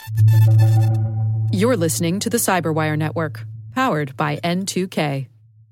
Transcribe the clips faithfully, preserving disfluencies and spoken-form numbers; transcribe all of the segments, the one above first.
You're listening to the Cyberwire Network, powered by N two K.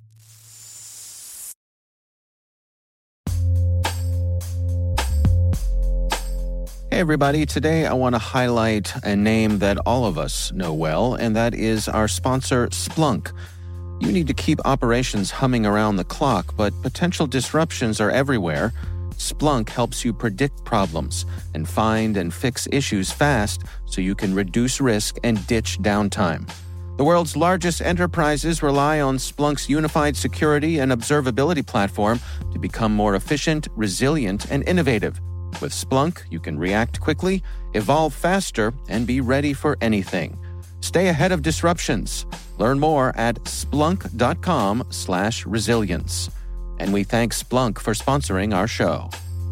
Hey everybody, today I want to highlight a name that all of us know well, and that is our sponsor, Splunk. You need to keep operations humming around the clock, but potential disruptions are everywhere. Splunk helps you predict problems and find and fix issues fast so you can reduce risk and ditch downtime. The world's largest enterprises rely on Splunk's unified security and observability platform to become more efficient, resilient, and innovative. With Splunk, you can react quickly, evolve faster, and be ready for anything. Stay ahead of disruptions. Learn more at splunk.com slash resilience. And we thank Splunk for sponsoring our show.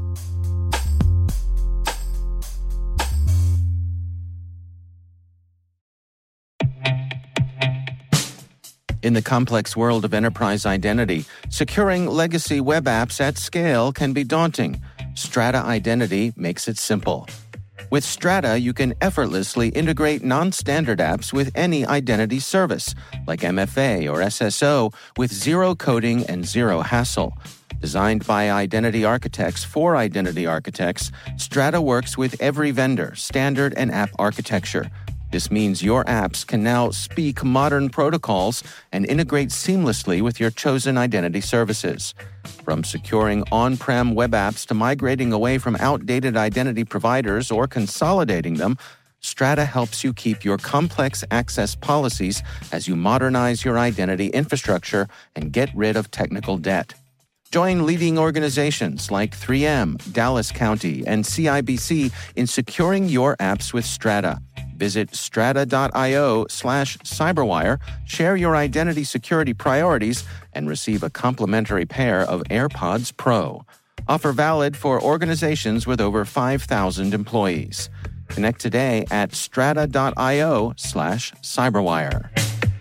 In the complex world of enterprise identity, securing legacy web apps at scale can be daunting. Strata Identity makes it simple. With Strata, you can effortlessly integrate non-standard apps with any identity service, like M F A or S S O, with zero coding and zero hassle. Designed by identity architects for identity architects, Strata works with every vendor, standard, and app architecture. This means your apps can now speak modern protocols and integrate seamlessly with your chosen identity services. From securing on-prem web apps to migrating away from outdated identity providers or consolidating them, Strata helps you keep your complex access policies as you modernize your identity infrastructure and get rid of technical debt. Join leading organizations like three M, Dallas County, and C I B C in securing your apps with Strata. Visit strata.io slash cyberwire, share your identity security priorities, and receive a complimentary pair of AirPods Pro. Offer valid for organizations with over five thousand employees. Connect today at strata.io slash cyberwire.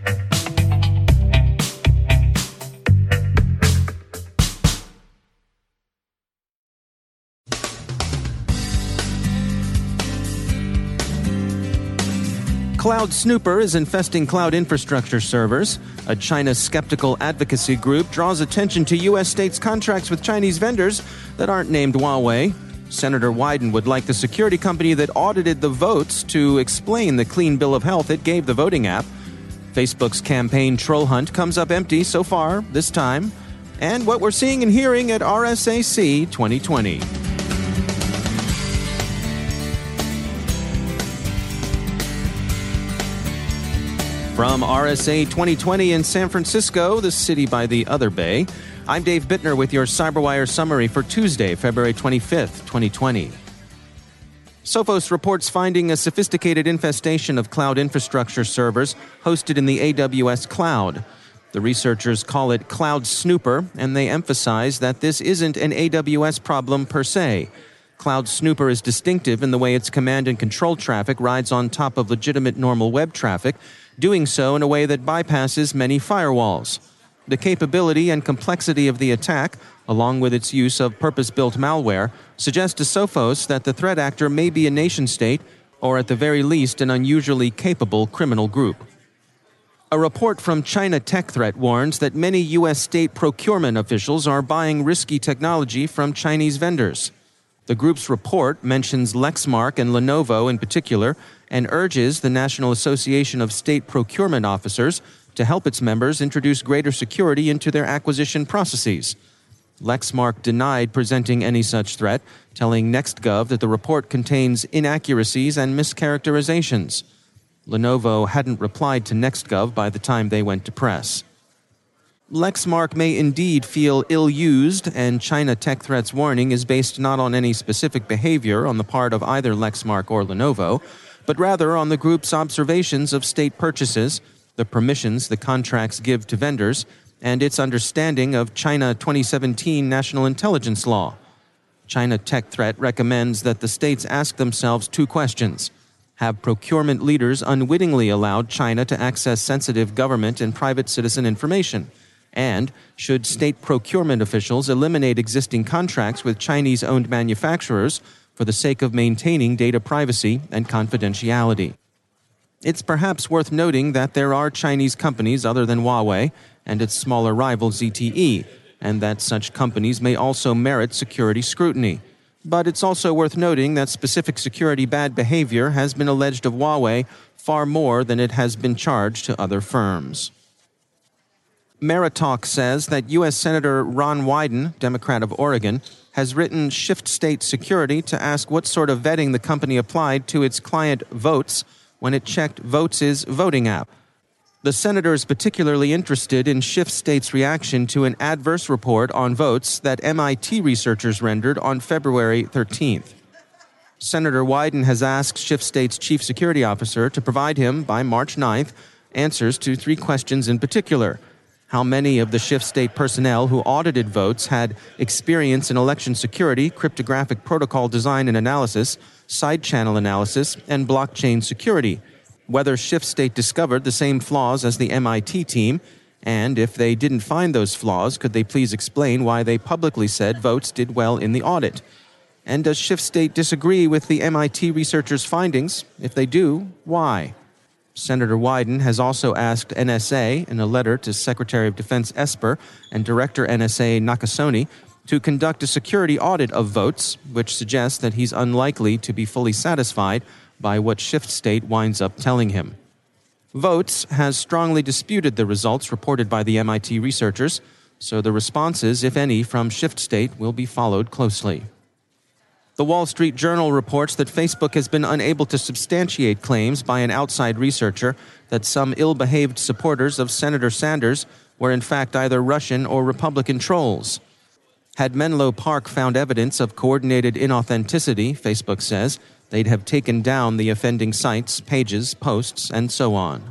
Cloud Snooper is infesting cloud infrastructure servers. A China skeptical advocacy group draws attention to U S states' contracts with Chinese vendors that aren't named Huawei. Senator Wyden would like the security company that audited the votes to explain the clean bill of health it gave the voting app. Facebook's campaign troll hunt comes up empty so far this time. And what we're seeing and hearing at R S A C twenty twenty. From R S A twenty twenty in San Francisco, the city by the other bay, I'm Dave Bittner with your CyberWire summary for Tuesday, February twenty-fifth, twenty twenty. Sophos reports finding a sophisticated infestation of cloud infrastructure servers hosted in the A W S cloud. The researchers call it Cloud Snooper, and they emphasize that this isn't an A W S problem per se. Cloud Snooper is distinctive in the way its command and control traffic rides on top of legitimate normal web traffic, doing so in a way that bypasses many firewalls. The capability and complexity of the attack, along with its use of purpose-built malware, suggest to Sophos that the threat actor may be a nation-state, or at the very least an unusually capable criminal group. A report from China Tech Threat warns that many U S state procurement officials are buying risky technology from Chinese vendors. The group's report mentions Lexmark and Lenovo in particular, and urges the National Association of State Procurement Officers to help its members introduce greater security into their acquisition processes. Lexmark denied presenting any such threat, telling NextGov that the report contains inaccuracies and mischaracterizations. Lenovo hadn't replied to NextGov by the time they went to press. Lexmark may indeed feel ill-used, and China Tech Threat's warning is based not on any specific behavior on the part of either Lexmark or Lenovo, but rather on the group's observations of state purchases, the permissions the contracts give to vendors, and its understanding of China twenty seventeen national intelligence law. China Tech Threat recommends that the states ask themselves two questions. Have procurement leaders unwittingly allowed China to access sensitive government and private citizen information? And should state procurement officials eliminate existing contracts with Chinese-owned manufacturers for the sake of maintaining data privacy and confidentiality? It's perhaps worth noting that there are Chinese companies other than Huawei and its smaller rival Z T E, and that such companies may also merit security scrutiny. But it's also worth noting that specific security bad behavior has been alleged of Huawei far more than it has been charged to other firms. Meritalk says that U S Senator Ron Wyden, Democrat of Oregon, has written Shift State Security to ask what sort of vetting the company applied to its client Votes when it checked Votes' voting app. The senator is particularly interested in Shift State's reaction to an adverse report on Votes that M I T researchers rendered on February thirteenth. Senator Wyden has asked Shift State's chief security officer to provide him, by March ninth, answers to three questions in particular. How many of the Shift State personnel who audited Votes had experience in election security, cryptographic protocol design and analysis, side channel analysis, and blockchain security? Whether Shift State discovered the same flaws as the M I T team, and if they didn't find those flaws, could they please explain why they publicly said Votes did well in the audit? And does Shift State disagree with the M I T researchers' findings? If they do, why? Senator Wyden has also asked N S A, in a letter to Secretary of Defense Esper and Director N S A Nakasone, to conduct a security audit of Votes, which suggests that he's unlikely to be fully satisfied by what Shift State winds up telling him. Votes has strongly disputed the results reported by the M I T researchers, so the responses, if any, from Shift State will be followed closely. The Wall Street Journal reports that Facebook has been unable to substantiate claims by an outside researcher that some ill-behaved supporters of Senator Sanders were in fact either Russian or Republican trolls. Had Menlo Park found evidence of coordinated inauthenticity, Facebook says, they'd have taken down the offending sites, pages, posts, and so on.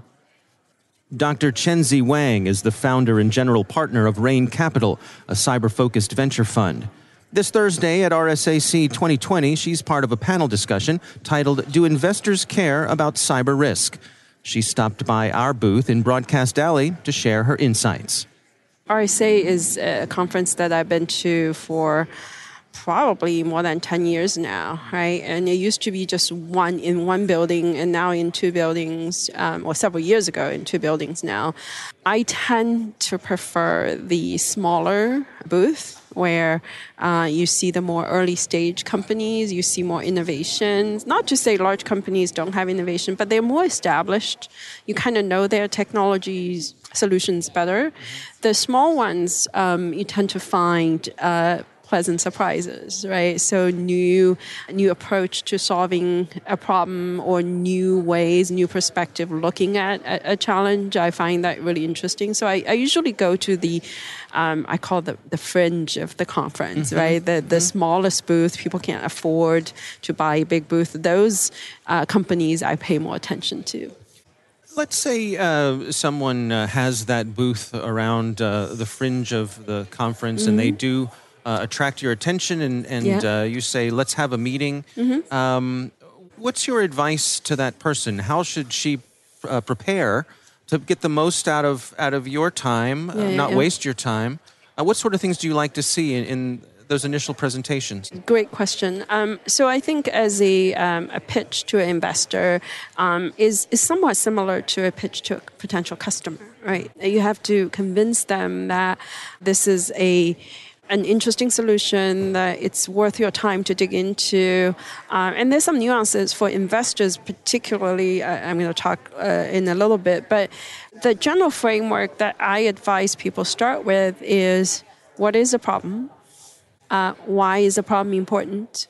Doctor Chenzi Wang is the founder and general partner of Rain Capital, a cyber-focused venture fund. This Thursday at R S A C twenty twenty, she's part of a panel discussion titled, Do Investors Care About Cyber Risk? She stopped by our booth in Broadcast Alley to share her insights. R S A is a conference that I've been to for probably more than ten years now, right? And it used to be just one in one building and now in two buildings, um, or several years ago in two buildings now. I tend to prefer the smaller booth where uh, you see the more early stage companies, you see more innovations. Not to say large companies don't have innovation, but they're more established. You kind of know their technologies solutions better. The small ones, um, you tend to find uh, pleasant surprises, right? So new, new approach to solving a problem or new ways, new perspective looking at a, a challenge. I find that really interesting. So I, I usually go to the, um, I call the the fringe of the conference, mm-hmm. right? The the mm-hmm. smallest booth, people can't afford to buy a big booth. Those uh, companies I pay more attention to. Let's say uh, someone uh, has that booth around uh, the fringe of the conference, mm-hmm. and they do uh, attract your attention, and, and yeah. uh, you say, let's have a meeting. Mm-hmm. Um, what's your advice to that person? How should she uh, prepare to get the most out of out of your time, yeah, uh, not yeah. waste your time? Uh, what sort of things do you like to see in, in those initial presentations? Great question. Um, so I think as a um, a pitch to an investor um, is is somewhat similar to a pitch to a potential customer, right? You have to convince them that this is a an interesting solution, that it's worth your time to dig into. Uh, and there's some nuances for investors, particularly, uh, I'm going to talk uh, in a little bit, but the general framework that I advise people start with is, what is the problem? Uh, why is the problem important?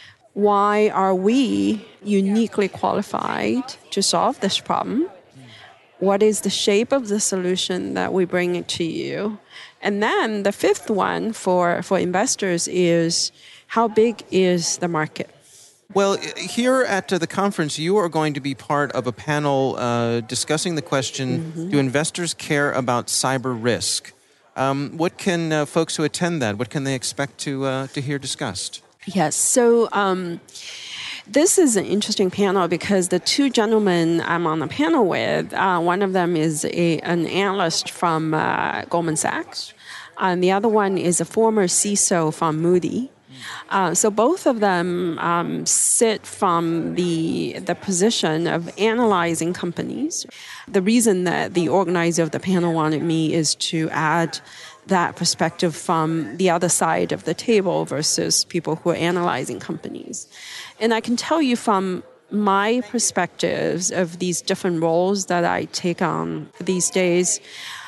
Why are we uniquely qualified to solve this problem? What is the shape of the solution that we bring to you? And then the fifth one for, for investors is, how big is the market? Well, here at uh, the conference, you are going to be part of a panel uh, discussing the question, mm-hmm. do investors care about cyber risk? Um, what can uh, folks who attend that, what can they expect to uh, to hear discussed? Yes, so um, this is an interesting panel because the two gentlemen I'm on the panel with, uh, one of them is a, an analyst from uh, Goldman Sachs, and the other one is a former C I S O from Moody. Uh, so both of them um, sit from the the position of analyzing companies. The reason that the organizer of the panel wanted me is to add that perspective from the other side of the table versus people who are analyzing companies. And I can tell you from my perspectives of these different roles that I take on these days,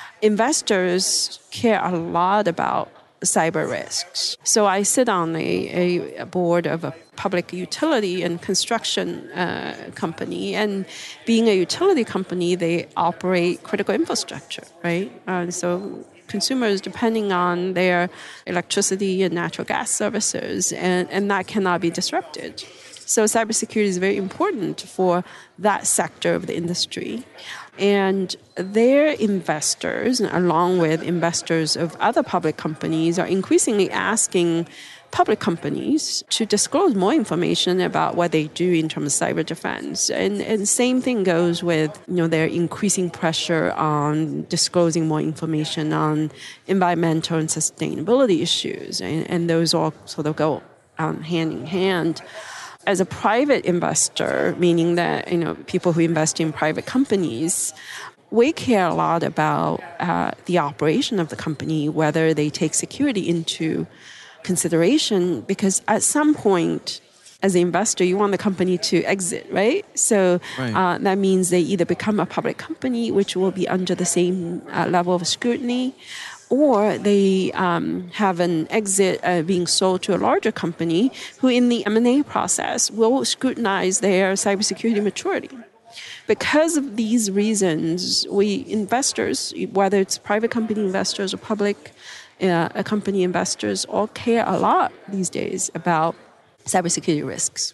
investors care a lot about cyber risks. So I sit on a, a board of a public utility and construction uh, company, and being a utility company, they operate critical infrastructure, right? Uh, so consumers depending on their electricity and natural gas services, and, and that cannot be disrupted. So cybersecurity is very important for that sector of the industry. And their investors, along with investors of other public companies, are increasingly asking public companies to disclose more information about what they do in terms of cyber defense. And, and same thing goes with, you know, their increasing pressure on disclosing more information on environmental and sustainability issues. And, and those all sort of go um, hand in hand. As a private investor, meaning that, you know, people who invest in private companies, we care a lot about uh, the operation of the company, whether they take security into consideration, because at some point, as an investor, you want the company to exit, right? So right. Uh, that means they either become a public company, which will be under the same uh, level of scrutiny, or they um, have an exit uh, being sold to a larger company who in the M and A process will scrutinize their cybersecurity maturity. Because of these reasons, we investors, whether it's private company investors or public uh, company investors, all care a lot these days about cybersecurity risks.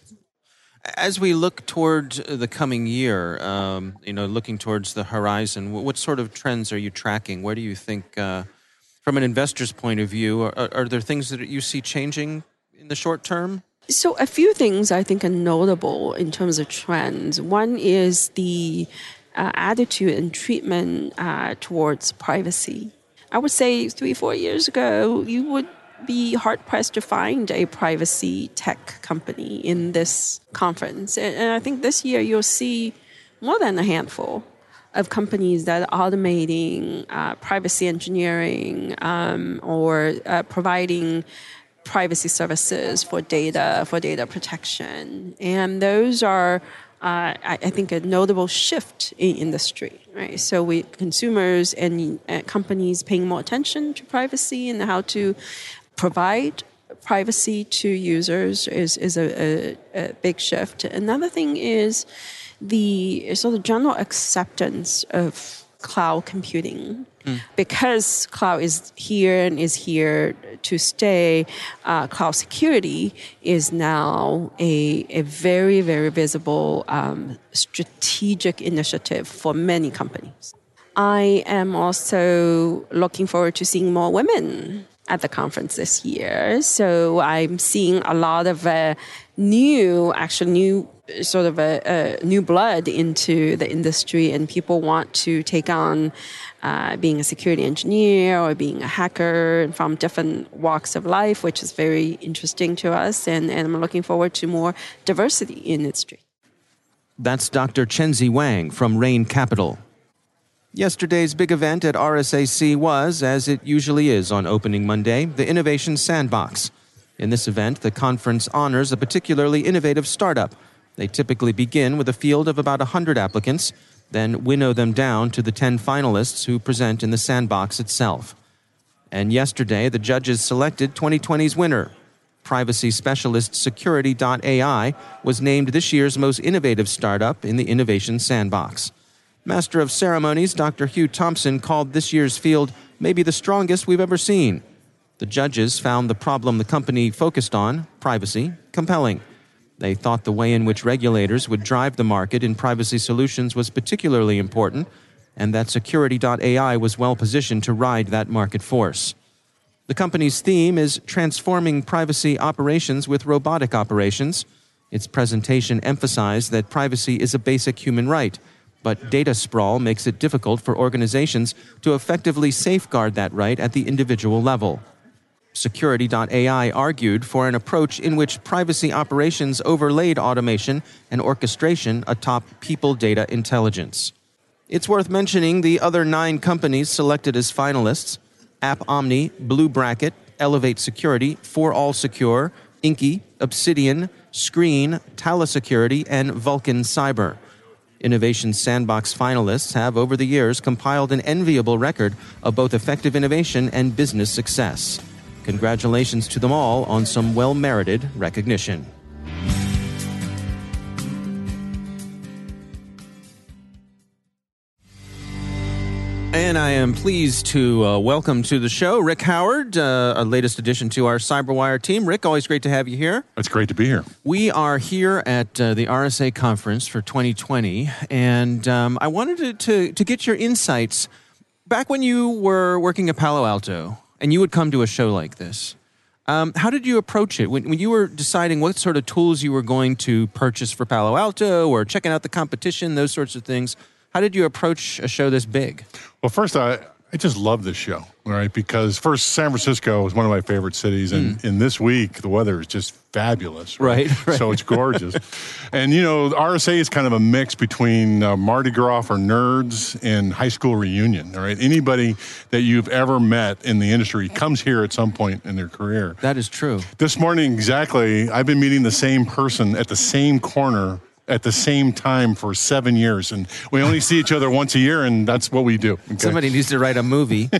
As we look toward the coming year, um, you know, looking towards the horizon, what sort of trends are you tracking? Where do you think, uh, from an investor's point of view, are, are there things that you see changing in the short term? So a few things I think are notable in terms of trends. One is the uh, attitude and treatment uh, towards privacy. I would say three, four years ago, you would be hard-pressed to find a privacy tech company in this conference. And, and I think this year you'll see more than a handful of companies that are automating uh, privacy engineering um, or uh, providing privacy services for data, for data protection. And those are, uh, I, I think, a notable shift in industry, right? So we consumers and uh, companies paying more attention to privacy and how to provide privacy to users is, is a, a, a big shift. Another thing is the sort of general acceptance of cloud computing. Mm. Because cloud is here and is here to stay, uh, cloud security is now a, a very, very visible um, strategic initiative for many companies. I am also looking forward to seeing more women at the conference this year. So I'm seeing a lot of uh, new, actually new, sort of a, a new blood into the industry, and people want to take on uh, being a security engineer or being a hacker from different walks of life, which is very interesting to us. And, and I'm looking forward to more diversity in industry. That's Doctor Chenzi Wang from Rain Capital. Yesterday's big event at R S A C was, as it usually is on opening Monday, the Innovation Sandbox. In this event, the conference honors a particularly innovative startup. They typically begin with a field of about one hundred applicants, then winnow them down to the ten finalists who present in the sandbox itself. And yesterday, the judges selected twenty twenty's winner. Privacy specialist Security dot A I was named this year's most innovative startup in the Innovation Sandbox. Master of Ceremonies Doctor Hugh Thompson called this year's field maybe the strongest we've ever seen. The judges found the problem the company focused on, privacy, compelling. They thought the way in which regulators would drive the market in privacy solutions was particularly important, and that Security dot A I was well positioned to ride that market force. The company's theme is transforming privacy operations with robotic operations. Its presentation emphasized that privacy is a basic human right, but data sprawl makes it difficult for organizations to effectively safeguard that right at the individual level. Security dot A I argued for an approach in which privacy operations overlaid automation and orchestration atop people data intelligence. It's worth mentioning the other nine companies selected as finalists: AppOmni, Blue Bracket, Elevate Security, For All Secure, Inky, Obsidian, Screen, Tala Security, and Vulcan Cyber. Innovation Sandbox finalists have, over the years, compiled an enviable record of both effective innovation and business success. Congratulations to them all on some well-merited recognition. And I am pleased to uh, welcome to the show Rick Howard, uh, our latest addition to our CyberWire team. Rick, always great to have you here. It's great to be here. We are here at uh, the R S A conference for twenty twenty, and um, I wanted to, to, to get your insights. Back when you were working at Palo Alto, and you would come to a show like this, um, how did you approach it? When, when you were deciding what sort of tools you were going to purchase for Palo Alto or checking out the competition, those sorts of things, how did you approach a show this big? Well, first, I, I just love this show, all right, because first, San Francisco is one of my favorite cities, and, mm. and this week, the weather is just fabulous. Right? Right, right. So it's gorgeous. And, you know, R S A is kind of a mix between uh, Mardi Gras for nerds and high school reunion, all right? Anybody that you've ever met in the industry comes here at some point in their career. That is true. This morning, exactly, I've been meeting the same person at the same corner at the same time for seven years. And we only see each other once a year, and that's what we do. Okay? Somebody needs to write a movie.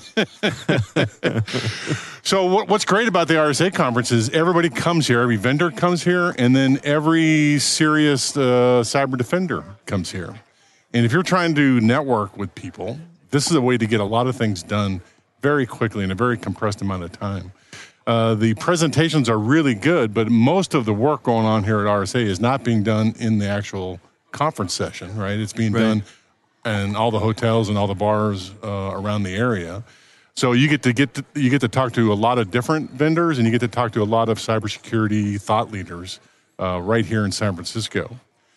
So what, what's great about the R S A conference is everybody comes here, every vendor comes here, and then every serious uh, cyber defender comes here. And if you're trying to network with people, this is a way to get a lot of things done very quickly in a very compressed amount of time. Uh, the presentations are really good, but most of the work going on here at R S A is not being done in the actual conference session, right? It's being right. done in all the hotels and all the bars uh, around the area. So you get to get to, you get to talk to a lot of different vendors, and you get to talk to a lot of cybersecurity thought leaders uh, right here in San Francisco.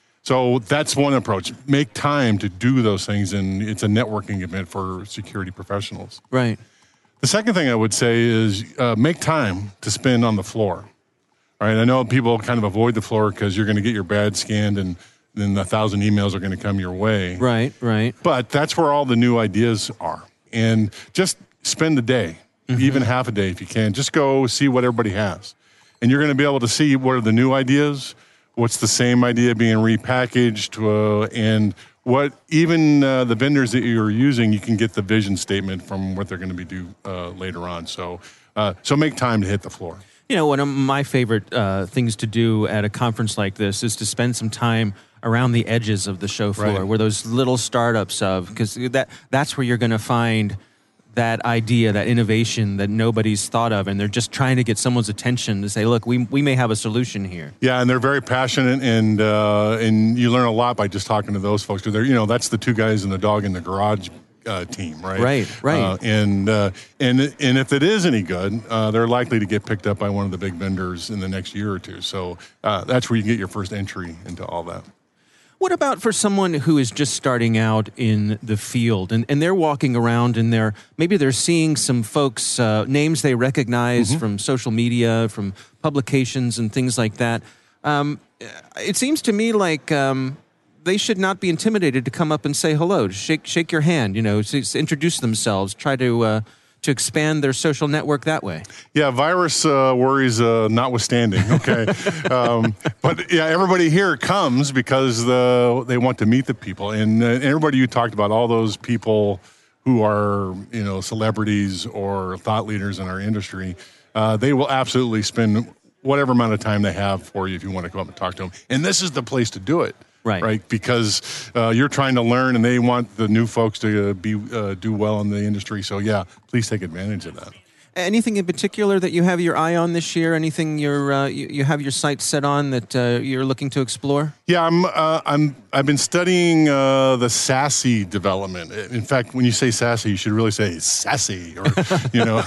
So that's one approach. Make time to do those things, and it's a networking event for security professionals. Right. The second thing I would say is uh, make time to spend on the floor. All right, I know people kind of avoid the floor because you're going to get your badge scanned and then a thousand emails are going to come your way. Right, right. But that's where all the new ideas are. And just spend a day, mm-hmm. even half a day if you can. Just go see what everybody has. And you're going to be able to see what are the new ideas, what's the same idea being repackaged, uh, and what even uh, the vendors that you're using, you can get the vision statement from what they're going to be do uh, later on. So, uh, so make time to hit the floor. You know, one of my favorite uh, things to do at a conference like this is to spend some time around the edges of the show floor, right. where those little startups of, because that that's where you're going to find that idea, that innovation that nobody's thought of, and they're just trying to get someone's attention to say, look, we we may have a solution here. Yeah, and they're very passionate, and uh, and you learn a lot by just talking to those folks, because they're, you know, that's the two guys and the dog in the garage uh, team, right? Right, right. Uh, and, uh, and, and if it is any good, uh, they're likely to get picked up by one of the big vendors in the next year or two. So uh, that's where you get your first entry into all that. What about for someone who is just starting out in the field and, and they're walking around and they're maybe they're seeing some folks, uh, names they recognize mm-hmm. from social media, from publications and things like that. Um, it seems to me like um, they should not be intimidated to come up and say hello, to shake shake your hand, you know, to, to introduce themselves, try to uh, to expand their social network that way. Yeah, virus uh, worries uh, notwithstanding, okay. um, but yeah, everybody here comes because the, they want to meet the people. And uh, everybody you talked about, all those people who are, you know, celebrities or thought leaders in our industry, uh, they will absolutely spend whatever amount of time they have for you if you want to come up and talk to them. And this is the place to do it. Right. Right, because uh, you're trying to learn, and they want the new folks to uh, be uh, do well in the industry. So yeah, please take advantage of that. Anything in particular that you have your eye on this year? Anything you're uh, you, you have your sights set on that uh, you're looking to explore? Yeah, I'm uh, I'm I've been studying uh, the SASE development. In fact, when you say SASE, you should really say sassy, or you know,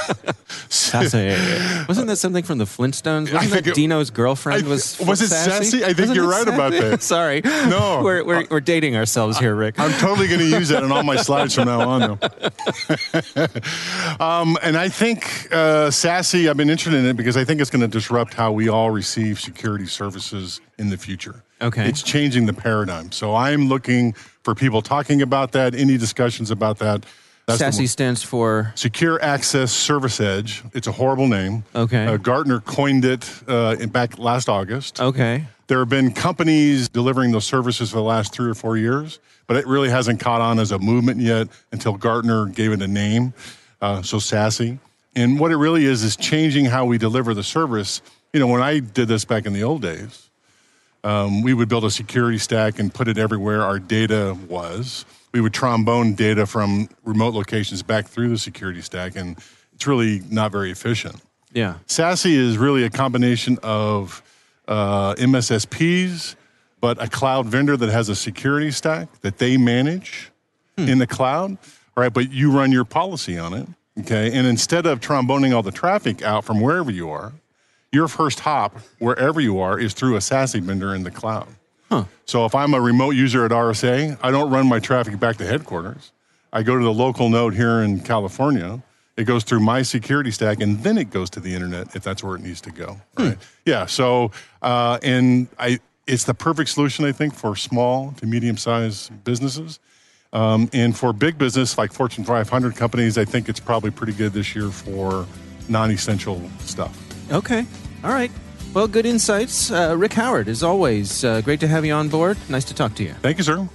sassy. Wasn't that something from the Flintstones? Wasn't that it, Dino's girlfriend was? Was it sassy? sassy? I think Wasn't you're right sassy? about that. Sorry, no, we're we're, we're dating ourselves here, Rick. I'm totally going to use that in all my slides from now on, though. um, and I think uh, SASE, I've been interested in it because I think it's going to disrupt how we all receive security services in the future. Okay. It's changing the paradigm. So I'm looking for people talking about that, any discussions about that. That's SASE stands for? Secure Access Service Edge. It's a horrible name. Okay. Uh, Gartner coined it uh, in back last August. Okay. There have been companies delivering those services for the last three or four years, but it really hasn't caught on as a movement yet until Gartner gave it a name, uh, so SASE. And what it really is is changing how we deliver the service. You know, when I did this back in the old days, um, we would build a security stack and put it everywhere our data was. We would trombone data from remote locations back through the security stack, and it's really not very efficient. Yeah. SASE is really a combination of uh, M S S Ps, but a cloud vendor that has a security stack that they manage hmm. in the cloud, all right, but you run your policy on it, okay? And instead of tromboning all the traffic out from wherever you are, your first hop, wherever you are, is through a SASE vendor in the cloud. Huh. So if I'm a remote user at R S A, I don't run my traffic back to headquarters. I go to the local node here in California. It goes through my security stack, and then it goes to the internet if that's where it needs to go. Right? Hmm. Yeah. So, uh, and I, it's the perfect solution, I think, for small to medium-sized businesses. Um, and for big business, like Fortune five hundred companies, I think it's probably pretty good this year for non-essential stuff. Okay. All right. Well, good insights. Uh, Rick Howard, as always, uh, great to have you on board. Nice to talk to you. Thank you, sir.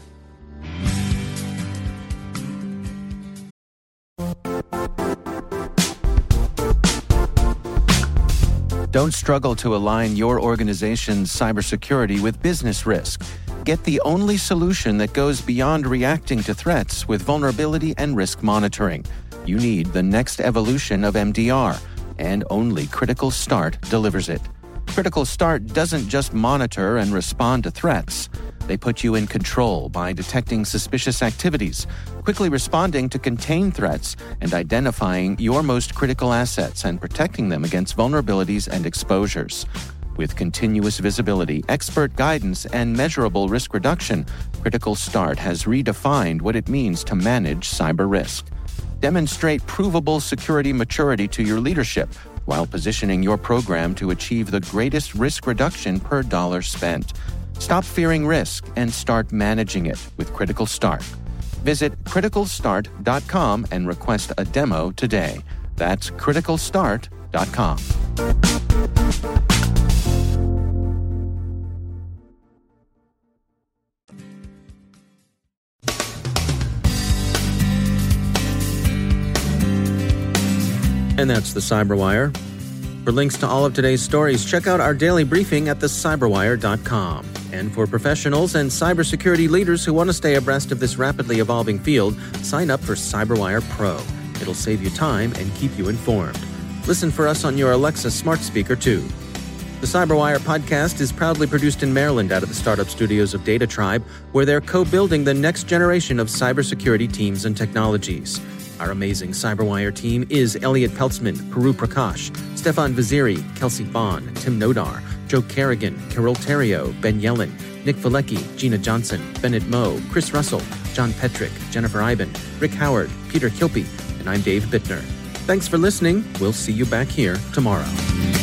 Don't struggle to align your organization's cybersecurity with business risk. Get the only solution that goes beyond reacting to threats with vulnerability and risk monitoring. You need the next evolution of M D R, and only Critical Start delivers it. Critical Start doesn't just monitor and respond to threats. They put you in control by detecting suspicious activities, quickly responding to contain threats, and identifying your most critical assets and protecting them against vulnerabilities and exposures. With continuous visibility, expert guidance, and measurable risk reduction, Critical Start has redefined what it means to manage cyber risk. Demonstrate provable security maturity to your leadership while positioning your program to achieve the greatest risk reduction per dollar spent. Stop fearing risk and start managing it with Critical Start. Visit critical start dot com and request a demo today. That's critical start dot com. And that's the Cyberwire. For links to all of today's stories, check out our daily briefing at the cyberwire dot com. And for professionals and cybersecurity leaders who want to stay abreast of this rapidly evolving field, sign up for CyberWire Pro. It'll save you time and keep you informed. Listen for us on your Alexa smart speaker, too. The Cyberwire podcast is proudly produced in Maryland out of the startup studios of Data Tribe, where they're co-building the next generation of cybersecurity teams and technologies. Our amazing Cyberwire team is Elliot Peltzman, Puru Prakash, Stefan Vaziri, Kelsey Bond, Tim Nodar, Joe Kerrigan, Carol Terrio, Ben Yellen, Nick Valecki, Gina Johnson, Bennett Moe, Chris Russell, John Petrick, Jennifer Iben, Rick Howard, Peter Kilpie, and I'm Dave Bittner. Thanks for listening. We'll see you back here tomorrow.